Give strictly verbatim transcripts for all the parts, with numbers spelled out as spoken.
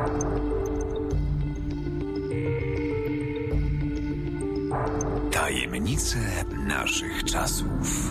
Tajemnice naszych czasów.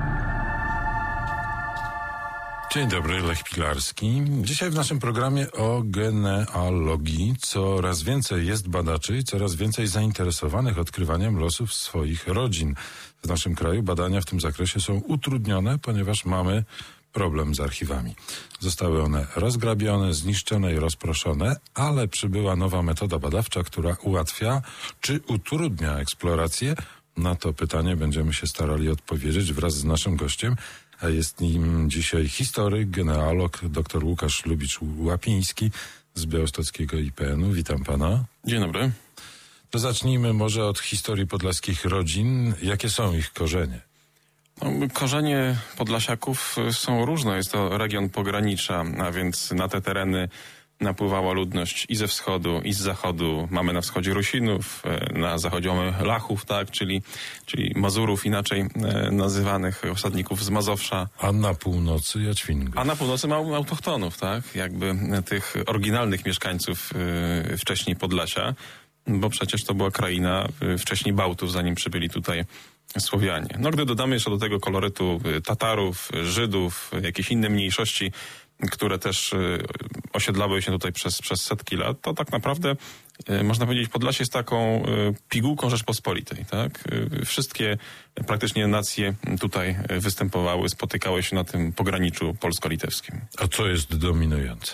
Dzień dobry, Lech Pilarski. Dzisiaj w naszym programie o genealogii. Coraz więcej jest badaczy i coraz więcej zainteresowanych odkrywaniem losów swoich rodzin. W naszym kraju badania w tym zakresie są utrudnione, ponieważ mamy problem z archiwami. Zostały one rozgrabione, zniszczone i rozproszone, ale przybyła nowa metoda badawcza, która ułatwia czy utrudnia eksplorację. Na to pytanie będziemy się starali odpowiedzieć wraz z naszym gościem, a jest nim dzisiaj historyk, genealog, dr Łukasz Lubicz-Łapiński z Białostockiego I P N u. Witam pana. Dzień dobry. To zacznijmy może od historii podlaskich rodzin. Jakie są ich korzenie? No, korzenie Podlasiaków są różne. Jest to region pogranicza, a więc na te tereny napływała ludność i ze wschodu, i z zachodu. Mamy na wschodzie Rusinów, na zachodzie mamy Lachów, tak, czyli, czyli Mazurów, inaczej e, nazywanych osadników z Mazowsza. A na północy Jaćwingów. A na północy mamy autochtonów, tak, jakby tych oryginalnych mieszkańców e, wcześniej Podlasia, bo przecież to była kraina e, wcześniej Bałtów, zanim przybyli tutaj Słowianie. No, gdy dodamy jeszcze do tego kolorytu Tatarów, Żydów, jakieś inne mniejszości, które też osiedlały się tutaj przez, przez setki lat, to tak naprawdę można powiedzieć, Podlasie jest taką pigułką Rzeczpospolitej, tak? Wszystkie praktycznie nacje tutaj występowały, spotykały się na tym pograniczu polsko-litewskim. A co jest dominujące?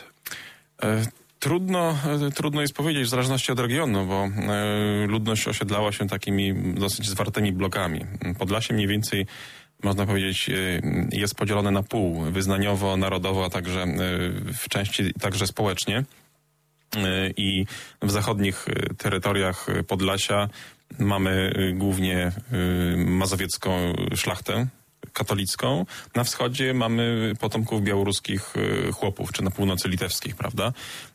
Trudno, trudno jest powiedzieć w zależności od regionu, bo ludność osiedlała się takimi dosyć zwartymi blokami. Podlasie mniej więcej, można powiedzieć, jest podzielone na pół, wyznaniowo, narodowo, a także w części także społecznie. I w zachodnich terytoriach Podlasia mamy głównie mazowiecką szlachtę katolicką. Na wschodzie mamy potomków białoruskich chłopów, czy na północy litewskich, prawda?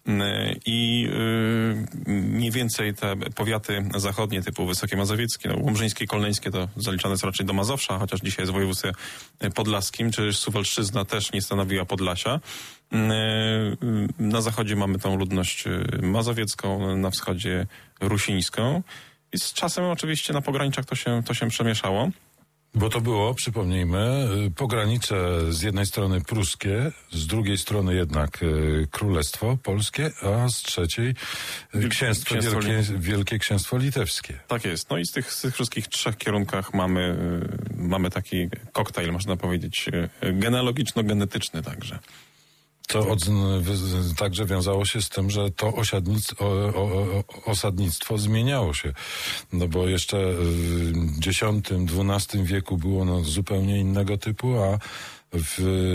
I mniej więcej te powiaty zachodnie typu Wysokie Mazowieckie, no, Łomżyńskie, Kolneńskie to zaliczane jest raczej do Mazowsza, chociaż dzisiaj jest w województwie podlaskim, czy Suwalszczyzna też nie stanowiła Podlasia. Na zachodzie mamy tą ludność mazowiecką, na wschodzie rusińską. I z czasem oczywiście na pograniczach to się, to się przemieszało. Bo to było, przypomnijmy, pogranicze z jednej strony pruskie, z drugiej strony jednak Królestwo Polskie, a z trzeciej księstwo, księstwo wielkie, wielkie Księstwo Litewskie. Tak jest. No i z tych, z tych wszystkich trzech kierunkach mamy, mamy taki koktajl, można powiedzieć, genealogiczno-genetyczny także. To od, także wiązało się z tym, że to osiadnictwo, o, o, osadnictwo zmieniało się. No bo jeszcze w dziesiątym, dwunastym wieku było ono zupełnie innego typu, a w,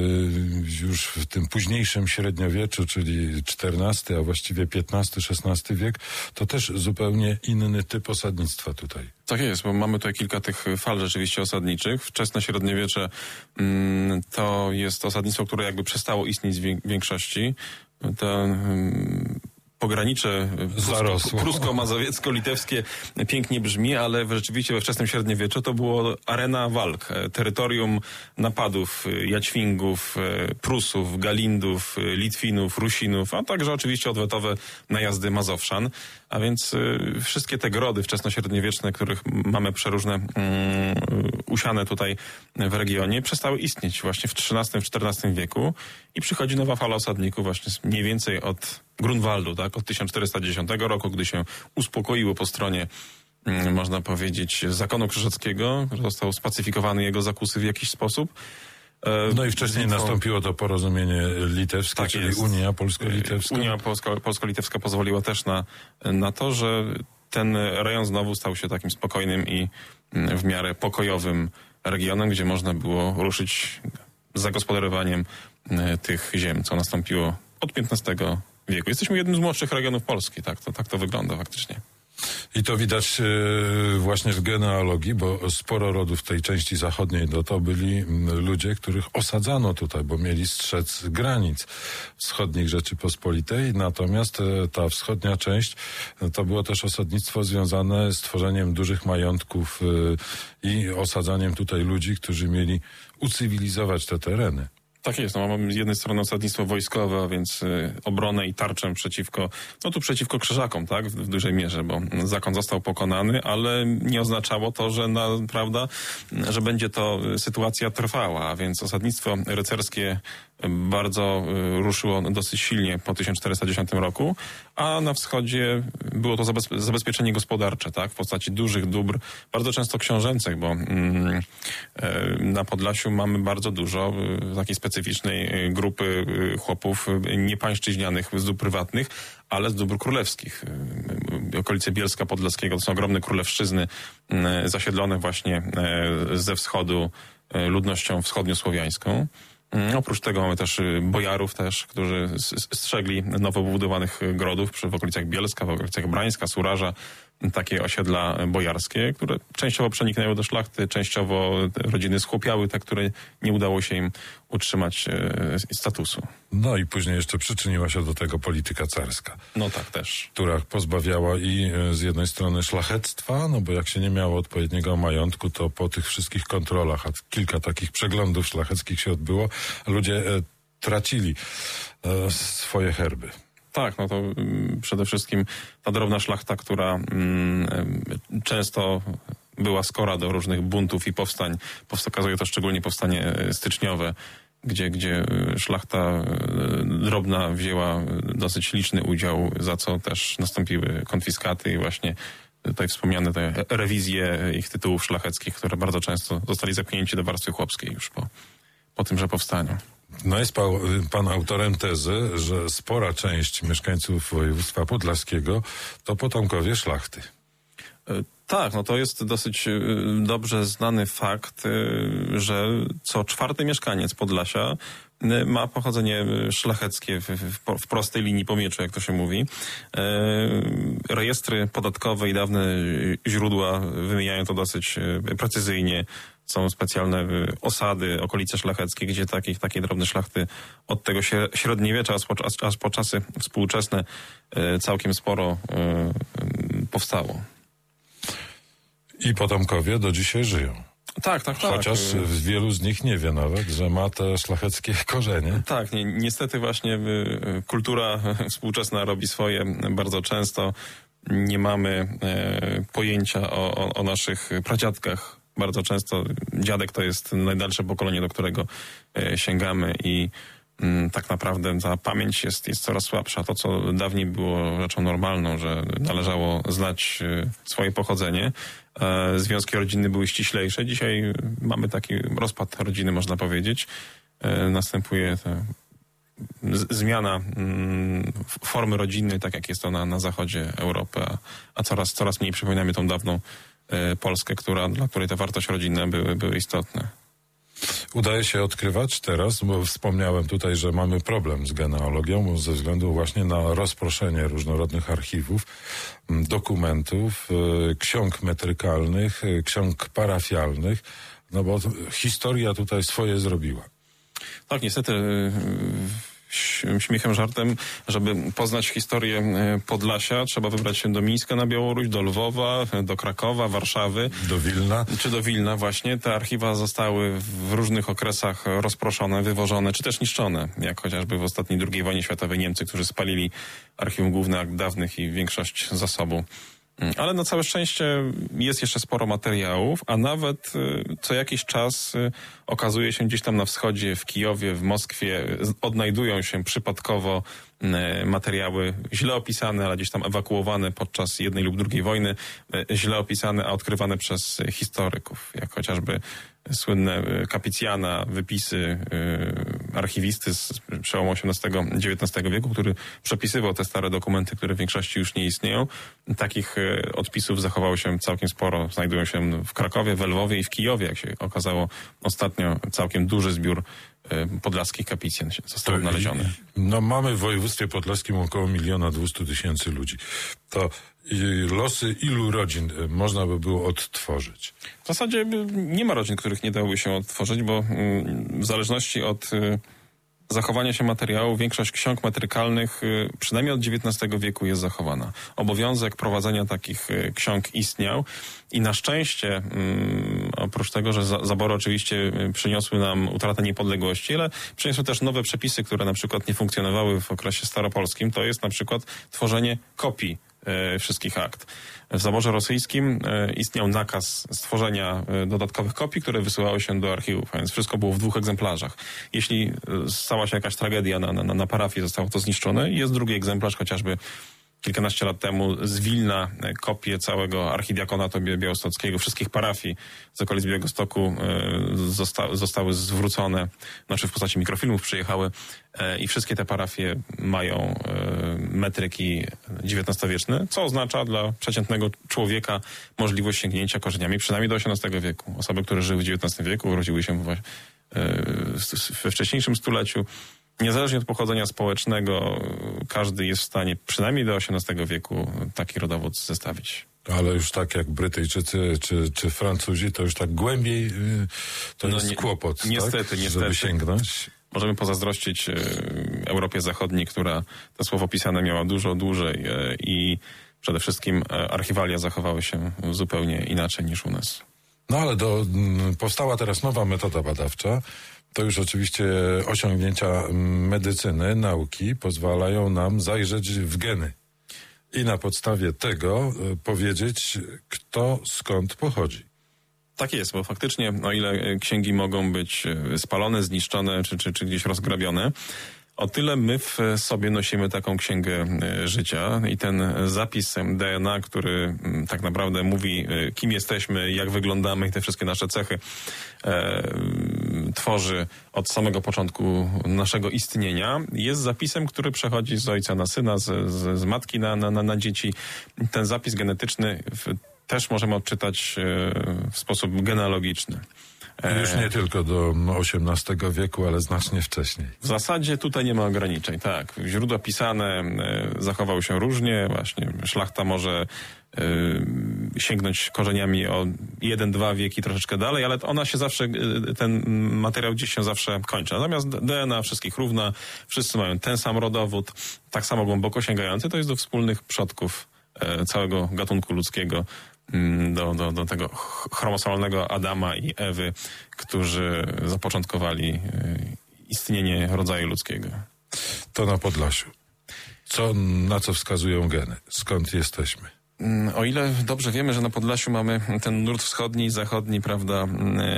już w tym późniejszym średniowieczu, czyli czternasty, a właściwie piętnasty, szesnasty wiek, to też zupełnie inny typ osadnictwa tutaj. Tak jest, bo mamy tutaj kilka tych fal rzeczywiście osadniczych. Wczesne średniowiecze mm, to jest osadnictwo, które jakby przestało istnieć w większości. To mm, pogranicze prusko, prusko-mazowiecko-litewskie pięknie brzmi, ale rzeczywiście we wczesnym średniowieczu to było arena walk, terytorium napadów Jaćwingów, Prusów, Galindów, Litwinów, Rusinów, a także oczywiście odwetowe najazdy Mazowszan. A więc y, wszystkie te grody wczesnośredniowieczne, których mamy przeróżne y, usiane tutaj w regionie, przestały istnieć właśnie w trzynastym, w czternastym wieku i przychodzi nowa fala osadników właśnie mniej więcej od Grunwaldu, tak, od tysiąc czterysta dziesiątego roku, gdy się uspokoiło po stronie, y, można powiedzieć, zakonu krzyżackiego, został spacyfikowany jego zakusy w jakiś sposób. No i wcześniej Litwą... nastąpiło to porozumienie litewskie, tak czyli jest. Unia Polsko-Litewska. Unia Polsko- Polsko-Litewska pozwoliła też na, na to, że ten rejon znowu stał się takim spokojnym i w miarę pokojowym regionem, gdzie można było ruszyć z zagospodarowaniem tych ziem, co nastąpiło od piętnastego wieku. Jesteśmy jednym z młodszych regionów Polski, tak to, tak to wygląda faktycznie. I to widać yy, właśnie w genealogii, bo sporo rodów w tej części zachodniej no to byli ludzie, których osadzano tutaj, bo mieli strzec granic wschodnich Rzeczypospolitej, natomiast yy, ta wschodnia część yy, to było też osadnictwo związane z tworzeniem dużych majątków yy, i osadzaniem tutaj ludzi, którzy mieli ucywilizować te tereny. Tak jest, no, mamy z jednej strony osadnictwo wojskowe, a więc y, obronę i tarczę przeciwko, no tu przeciwko Krzyżakom, tak, w, w dużej mierze, bo zakon został pokonany, ale nie oznaczało to, że na, prawda, że będzie to sytuacja trwała, a więc osadnictwo rycerskie bardzo y, ruszyło dosyć silnie po tysiąc czterysta dziesiątym roku, a na wschodzie było to zabezpie- zabezpieczenie gospodarcze, tak, w postaci dużych dóbr, bardzo często książęcych, bo mm, y, na Podlasiu mamy bardzo dużo y, takiej specyficznej grupy y, chłopów y, niepańszczyźnianych z dóbr prywatnych, ale z dóbr królewskich. Y, okolice Bielska Podlaskiego to są ogromne królewszczyzny y, zasiedlone właśnie y, ze wschodu y, ludnością wschodniosłowiańską. Oprócz tego mamy też bojarów też, którzy strzegli nowo budowanych grodów w okolicach Bielska, w okolicach Brańska, Suraża, takie osiedla bojarskie, które częściowo przeniknęły do szlachty, częściowo rodziny schłopiały, te, które nie udało się im utrzymać e, statusu. No i później jeszcze przyczyniła się do tego polityka carska. No tak też. Która pozbawiała i z jednej strony szlachectwa, no bo jak się nie miało odpowiedniego majątku, to po tych wszystkich kontrolach, a kilka takich przeglądów szlacheckich się odbyło, ludzie e, tracili e, swoje herby. Tak, no to mm, przede wszystkim ta drobna szlachta, która mm, często była skora do różnych buntów i powstań. Pokazuje to szczególnie powstanie styczniowe, gdzie, gdzie szlachta drobna wzięła dosyć liczny udział, za co też nastąpiły konfiskaty i właśnie tutaj wspomniane te rewizje ich tytułów szlacheckich, które bardzo często zostali zapchnięci do warstwy chłopskiej już po, po tymże powstaniu. No jest pan, pan autorem tezy, że spora część mieszkańców województwa podlaskiego to potomkowie szlachty. Tak, no to jest dosyć dobrze znany fakt, że co czwarty mieszkaniec Podlasia ma pochodzenie szlacheckie w, w, w prostej linii po mieczu, jak to się mówi. Rejestry podatkowe i dawne źródła wymieniają to dosyć precyzyjnie. Są specjalne osady, okolice szlacheckie, gdzie takich, takiej drobnej szlachty od tego średniowiecza aż po, aż po czasy współczesne całkiem sporo powstało. I potomkowie do dzisiaj żyją. Tak, tak, tak. Chociaż wielu z nich nie wie nawet, że ma te szlacheckie korzenie. Tak, ni- niestety właśnie kultura współczesna robi swoje bardzo często. Nie mamy e, pojęcia o, o, o naszych pradziadkach. Bardzo często dziadek to jest najdalsze pokolenie, do którego e, sięgamy i m, tak naprawdę ta pamięć jest, jest coraz słabsza. To, co dawniej było rzeczą normalną, że należało znać e, swoje pochodzenie. E, związki rodzinne były ściślejsze. Dzisiaj mamy taki rozpad rodziny, można powiedzieć. E, następuje ta z, zmiana m, formy rodzinnej, tak jak jest to na, na zachodzie Europy, a, a coraz, coraz mniej przypominamy tą dawną Polskę, która, dla której te wartości rodzinne były, były istotne. Udaje się odkrywać teraz, bo wspomniałem tutaj, że mamy problem z genealogią ze względu właśnie na rozproszenie różnorodnych archiwów, dokumentów, ksiąg metrykalnych, ksiąg parafialnych, no bo historia tutaj swoje zrobiła. Tak, niestety śmiechem, żartem, żeby poznać historię Podlasia, trzeba wybrać się do Mińska na Białoruś, do Lwowa, do Krakowa, Warszawy. Do Wilna. Czy do Wilna właśnie. Te archiwa zostały w różnych okresach rozproszone, wywożone, czy też niszczone. Jak chociażby w ostatniej drugiej wojnie światowej Niemcy, którzy spalili archiwum główne akt dawnych i większość zasobu. Ale na całe szczęście jest jeszcze sporo materiałów, a nawet co jakiś czas okazuje się gdzieś tam na wschodzie, w Kijowie, w Moskwie, odnajdują się przypadkowo materiały źle opisane, ale gdzieś tam ewakuowane podczas jednej lub drugiej wojny, źle opisane, a odkrywane przez historyków, jak chociażby słynne Kapicjana, wypisy y, archiwisty z przełomu osiemnastego dziewiętnastego wieku, który przepisywał te stare dokumenty, które w większości już nie istnieją. Takich y, odpisów zachowało się całkiem sporo. Znajdują się w Krakowie, w Lwowie i w Kijowie, jak się okazało ostatnio, całkiem duży zbiór y, podlaskich kapicjan został odnaleziony. No mamy w województwie podlaskim około miliona dwustu tysięcy ludzi. To losy ilu rodzin można by było odtworzyć? W zasadzie nie ma rodzin, których nie dałoby się odtworzyć, bo w zależności od zachowania się materiału, większość ksiąg metrykalnych przynajmniej od dziewiętnastego wieku jest zachowana. Obowiązek prowadzenia takich ksiąg istniał i na szczęście, um, oprócz tego, że za, zabory oczywiście przyniosły nam utratę niepodległości, ale przyniosły też nowe przepisy, które na przykład nie funkcjonowały w okresie staropolskim, to jest na przykład tworzenie kopii e, wszystkich akt. W zaborze rosyjskim e, istniał nakaz stworzenia e, dodatkowych kopii, które wysyłały się do archiwów, a więc wszystko było w dwóch egzemplarzach. Jeśli e, stała się jakaś tragedia na, na, na parafii, zostało to zniszczone, jest drugi egzemplarz, chociażby kilkanaście lat temu z Wilna kopię całego archidiakonatu białostockiego, wszystkich parafii z okolic Białegostoku zosta zostały zwrócone, znaczy w postaci mikrofilmów przyjechały i wszystkie te parafie mają metryki dziewiętnastowieczne, co oznacza dla przeciętnego człowieka możliwość sięgnięcia korzeniami przynajmniej do osiemnastego wieku. Osoby, które żyły w dziewiętnastym wieku, urodziły się we wcześniejszym stuleciu, niezależnie od pochodzenia społecznego, każdy jest w stanie przynajmniej do osiemnastego wieku taki rodowód zestawić. Ale już tak jak Brytyjczycy czy, czy Francuzi, to już tak głębiej to no jest nie, kłopot, niestety, tak? niestety. Żeby sięgnąć. Możemy pozazdrościć Europie Zachodniej, która to słowo pisane miała dużo dłużej i przede wszystkim archiwalia zachowały się zupełnie inaczej niż u nas. No ale do, powstała teraz nowa metoda badawcza. To już oczywiście osiągnięcia medycyny, nauki pozwalają nam zajrzeć w geny i na podstawie tego powiedzieć, kto skąd pochodzi. Tak jest, bo faktycznie o ile księgi mogą być spalone, zniszczone czy, czy, czy gdzieś rozgrabione, o tyle my w sobie nosimy taką księgę życia i ten zapis D N A, który tak naprawdę mówi, kim jesteśmy, jak wyglądamy i te wszystkie nasze cechy e, tworzy od samego początku naszego istnienia, jest zapisem, który przechodzi z ojca na syna, z, z, z matki na, na, na dzieci. Ten zapis genetyczny w, też możemy odczytać e, w sposób genealogiczny. Już nie tylko do osiemnastego wieku, ale znacznie wcześniej. W zasadzie tutaj nie ma ograniczeń, tak. Źródła pisane e, zachowały się różnie, właśnie szlachta może e, sięgnąć korzeniami o jeden, dwa wieki troszeczkę dalej, ale ona się zawsze, e, ten materiał gdzieś się zawsze kończy. Natomiast D N A wszystkich równa, wszyscy mają ten sam rodowód, tak samo głęboko sięgający, to jest do wspólnych przodków e, całego gatunku ludzkiego. Do, do, do tego chromosomalnego Adama i Ewy, którzy zapoczątkowali istnienie rodzaju ludzkiego. To na Podlasiu. Co, na co wskazują geny? Skąd jesteśmy? O ile dobrze wiemy, że na Podlasiu mamy ten nurt wschodni, zachodni, prawda,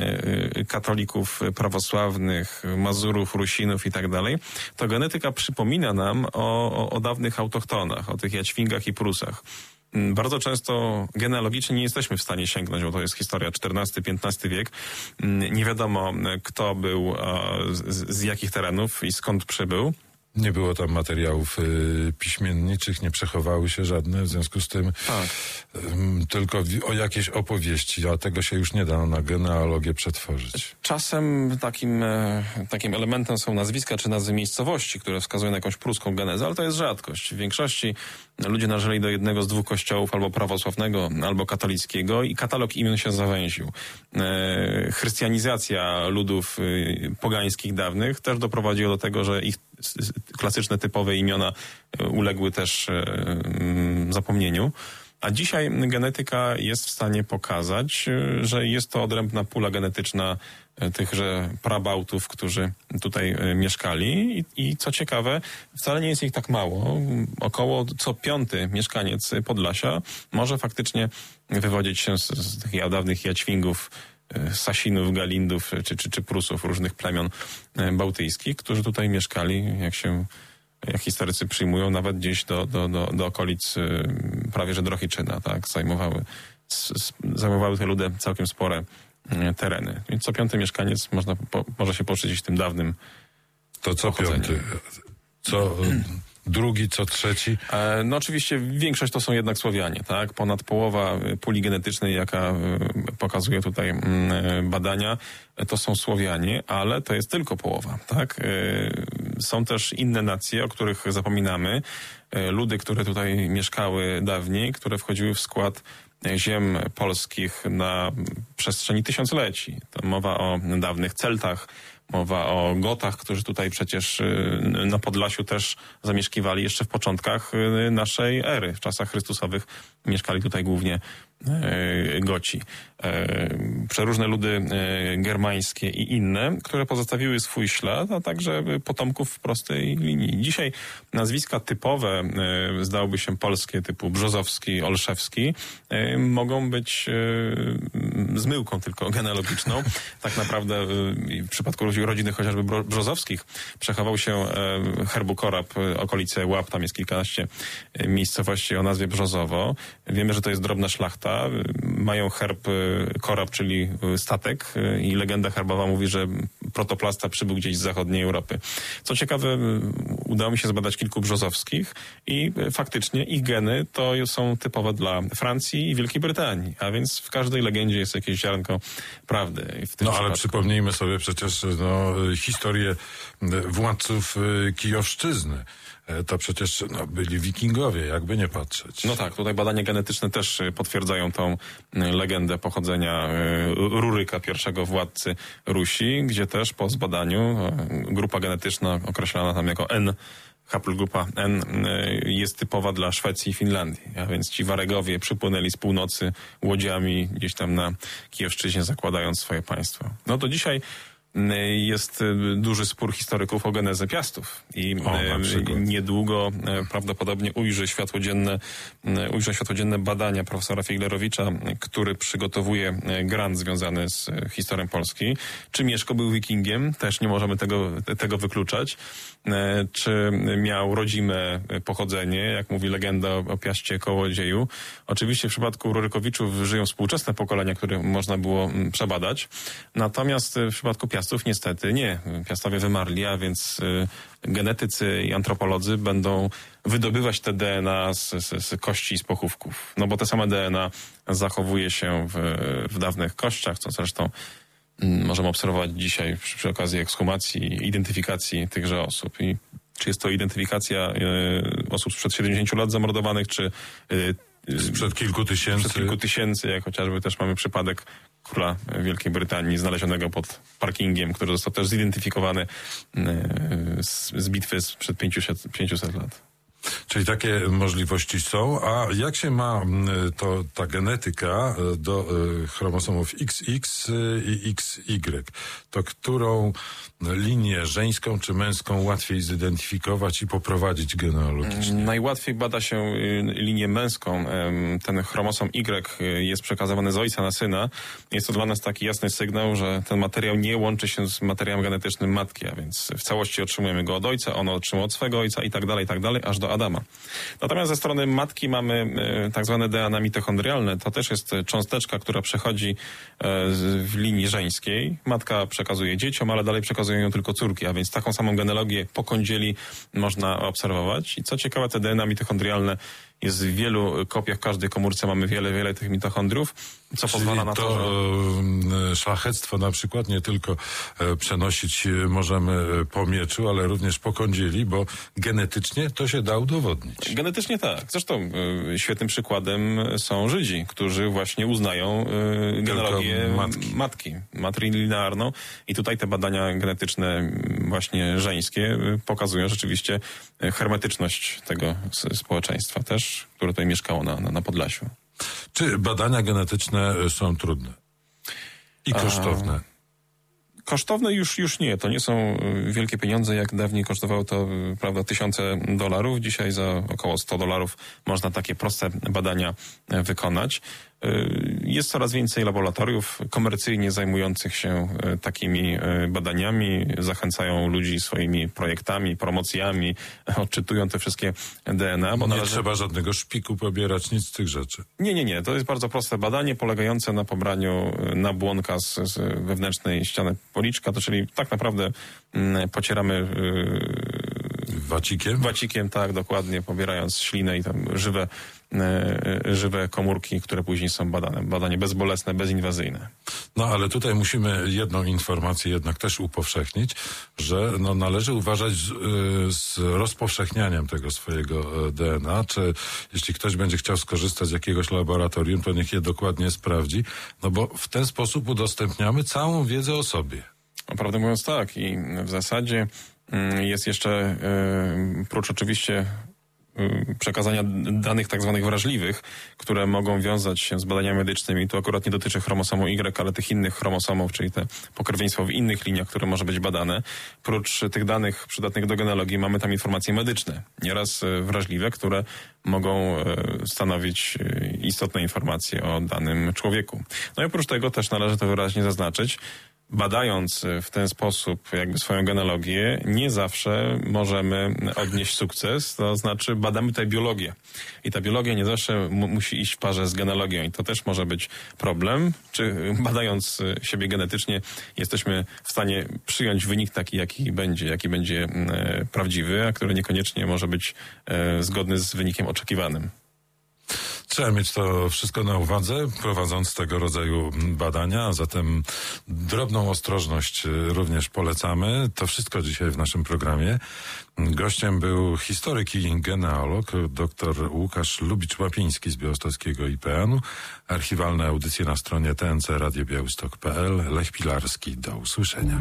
katolików prawosławnych, Mazurów, Rusinów i tak dalej, to genetyka przypomina nam o, o, o dawnych autochtonach, o tych Jaćwingach i Prusach. Bardzo często genealogicznie nie jesteśmy w stanie sięgnąć, bo to jest historia czternasty, piętnasty wiek. Nie wiadomo, kto był z, z jakich terenów i skąd przybył. Nie było tam materiałów y, piśmienniczych, nie przechowały się żadne, w związku z tym tak. y, tylko o jakieś opowieści, a tego się już nie da na genealogię przetworzyć. Czasem takim, e, takim elementem są nazwiska czy nazwy miejscowości, które wskazują na jakąś pruską genezę, ale to jest rzadkość. W większości ludzie należeli do jednego z dwóch kościołów, albo prawosławnego, albo katolickiego i katalog imion się zawęził. E, chrystianizacja ludów y, pogańskich dawnych też doprowadziła do tego, że ich klasyczne, typowe imiona uległy też e, zapomnieniu. A dzisiaj genetyka jest w stanie pokazać, że jest to odrębna pula genetyczna tychże prabałtów, którzy tutaj mieszkali. I, i co ciekawe, wcale nie jest ich tak mało. Około co piąty mieszkaniec Podlasia może faktycznie wywodzić się z, z tych dawnych Jaćwingów, Sasinów, Galindów czy, czy, czy Prusów, różnych plemion bałtyckich, którzy tutaj mieszkali, jak się jak historycy przyjmują, nawet gdzieś do, do, do, do okolic prawie że Drohiczyna, tak, zajmowały, zajmowały te ludy całkiem spore tereny. Więc co piąty mieszkaniec można, po, może się poczuć tym dawnym To co pochodzeniem. piąty? Co drugi, co trzeci? E, no oczywiście większość to są jednak Słowianie, tak? Ponad połowa puli genetycznej, jaka pokazuje tutaj badania, to są Słowianie, ale to jest tylko połowa, tak? E, są też inne nacje, o których zapominamy. E, ludy, które tutaj mieszkały dawniej, które wchodziły w skład ziem polskich na przestrzeni tysiącleci. To mowa o dawnych Celtach, Mowa o Gotach, którzy tutaj przecież na Podlasiu też zamieszkiwali jeszcze w początkach naszej ery. W czasach chrystusowych mieszkali tutaj głównie Goci. Przeróżne ludy germańskie i inne, które pozostawiły swój ślad, a także potomków w prostej linii. Dzisiaj nazwiska typowe, zdałoby się polskie, typu Brzozowski, Olszewski, mogą być zmyłką tylko genealogiczną. Tak naprawdę w przypadku rodziny chociażby Brzozowskich przechował się herbu Korab, okolice Łap, tam jest kilkanaście miejscowości o nazwie Brzozowo. Wiemy, że to jest drobna szlachta. Mają herb Korab, czyli statek, i legenda herbowa mówi, że protoplasta przybył gdzieś z zachodniej Europy. Co ciekawe, udało mi się zbadać kilku Brzozowskich i faktycznie ich geny to są typowe dla Francji i Wielkiej Brytanii, a więc w każdej legendzie jest jakieś ziarnko prawdy. W tym no ale przypadku. przypomnijmy sobie przecież no, historię władców Kijowszczyzny. To przecież no, byli wikingowie, jakby nie patrzeć. No tak, tutaj badania genetyczne też potwierdzają tą legendę pochodzenia Ruryka, pierwszego władcy Rusi, gdzie też po zbadaniu grupa genetyczna określana tam jako N, haplogrupa N, jest typowa dla Szwecji i Finlandii. A więc ci Waregowie przypłynęli z północy łodziami gdzieś tam na Kijowszczyźnie, zakładając swoje państwo. No to dzisiaj jest duży spór historyków o genezę Piastów i o, niedługo prawdopodobnie ujrzy światło dzienne, ujrzą światło dzienne badania profesora Figlerowicza, który przygotowuje grant związany z historią Polski. Czy Mieszko był wikingiem? Też nie możemy tego, tego wykluczać. Czy miał rodzime pochodzenie, jak mówi legenda o Piaście Kołodzieju? Oczywiście w przypadku Rurykowiczów żyją współczesne pokolenia, które można było przebadać. Natomiast w przypadku Piastów niestety nie. Piastowie wymarli, a więc genetycy i antropolodzy będą wydobywać te D N A z, z, z kości i z pochówków. No bo te same D N A zachowuje się w, w dawnych kościach, co zresztą możemy obserwować dzisiaj przy, przy okazji ekshumacji i identyfikacji tychże osób. I czy jest to identyfikacja y, osób sprzed siedemdziesięciu lat zamordowanych, czy y, sprzed kilku tysięcy. Sprzed kilku tysięcy, jak chociażby też mamy przypadek króla Wielkiej Brytanii znalezionego pod parkingiem, który został też zidentyfikowany y, z, z bitwy sprzed pięciuset lat. Czyli takie możliwości są. A jak się ma to ta genetyka do chromosomów X X i X Y? To którą linię żeńską czy męską łatwiej zidentyfikować i poprowadzić genealogicznie? Najłatwiej bada się linię męską. Ten chromosom Y jest przekazywany z ojca na syna. Jest to dla nas taki jasny sygnał, że ten materiał nie łączy się z materiałem genetycznym matki, a więc w całości otrzymujemy go od ojca, ono otrzyma od swego ojca i tak dalej, i tak dalej, aż do Adama. Natomiast ze strony matki mamy tak zwane D N A mitochondrialne. To też jest cząsteczka, która przechodzi w linii żeńskiej. Matka przekazuje dzieciom, ale dalej przekazują ją tylko córki, a więc taką samą genealogię po kądzieli można obserwować. I co ciekawe, te D N A mitochondrialne jest w wielu kopiach, w każdej komórce mamy wiele, wiele tych mitochondriów, co Czyli pozwala na to, to że... szlachectwo na przykład nie tylko przenosić możemy po mieczu, ale również po kądzieli, bo genetycznie to się da udowodnić. Genetycznie tak. Zresztą y, świetnym przykładem są Żydzi, którzy właśnie uznają y, genealogię matki. matki, matrilinearną, i tutaj te badania genetyczne właśnie żeńskie y, pokazują rzeczywiście y, hermetyczność tego s- społeczeństwa też, które tutaj mieszkało na, na, na Podlasiu. Czy badania genetyczne są trudne i kosztowne? A... Kosztowne już, już nie. To nie są wielkie pieniądze, jak dawniej kosztowało to, prawda, tysiące dolarów. Dzisiaj za około sto dolarów można takie proste badania wykonać. Jest coraz więcej laboratoriów komercyjnie zajmujących się takimi badaniami. Zachęcają ludzi swoimi projektami, promocjami, odczytują te wszystkie D N A. Bo nie należy... trzeba żadnego szpiku pobierać, nic z tych rzeczy. Nie, nie, nie. To jest bardzo proste badanie polegające na pobraniu nabłonka z, z wewnętrznej ściany policzka, to czyli tak naprawdę mm, pocieramy yy, wacikiem? Wacikiem, tak, dokładnie, pobierając ślinę i tam żywe żywe komórki, które później są badane. Badanie bezbolesne, bezinwazyjne. No ale tutaj musimy jedną informację jednak też upowszechnić, że no, należy uważać z, z rozpowszechnianiem tego swojego D N A, czy jeśli ktoś będzie chciał skorzystać z jakiegoś laboratorium, to niech je dokładnie sprawdzi, no bo w ten sposób udostępniamy całą wiedzę o sobie. No, prawdę mówiąc tak i w zasadzie jest jeszcze, prócz oczywiście przekazania danych tak zwanych wrażliwych, które mogą wiązać się z badaniami medycznymi. Tu akurat nie dotyczy chromosomu Y, ale tych innych chromosomów, czyli te pokrewieństwo w innych liniach, które może być badane. Prócz tych danych przydatnych do genealogii mamy tam informacje medyczne, nieraz wrażliwe, które mogą stanowić istotne informacje o danym człowieku. No i oprócz tego też należy to wyraźnie zaznaczyć, badając w ten sposób jakby swoją genealogię, nie zawsze możemy odnieść sukces, to znaczy badamy tutaj biologię. I ta biologia nie zawsze mu- musi iść w parze z genealogią i to też może być problem, czy badając siebie genetycznie jesteśmy w stanie przyjąć wynik taki, jaki będzie, jaki będzie e, prawdziwy, a który niekoniecznie może być e, zgodny z wynikiem oczekiwanym. Trzeba mieć to wszystko na uwadze, prowadząc tego rodzaju badania, a zatem drobną ostrożność również polecamy. To wszystko dzisiaj w naszym programie. Gościem był historyk i genealog dr Łukasz Lubicz-Łapiński z białostockiego I P N-u. Archiwalne audycje na stronie t n c radio białystok kropka p l. Lech Pilarski, do usłyszenia.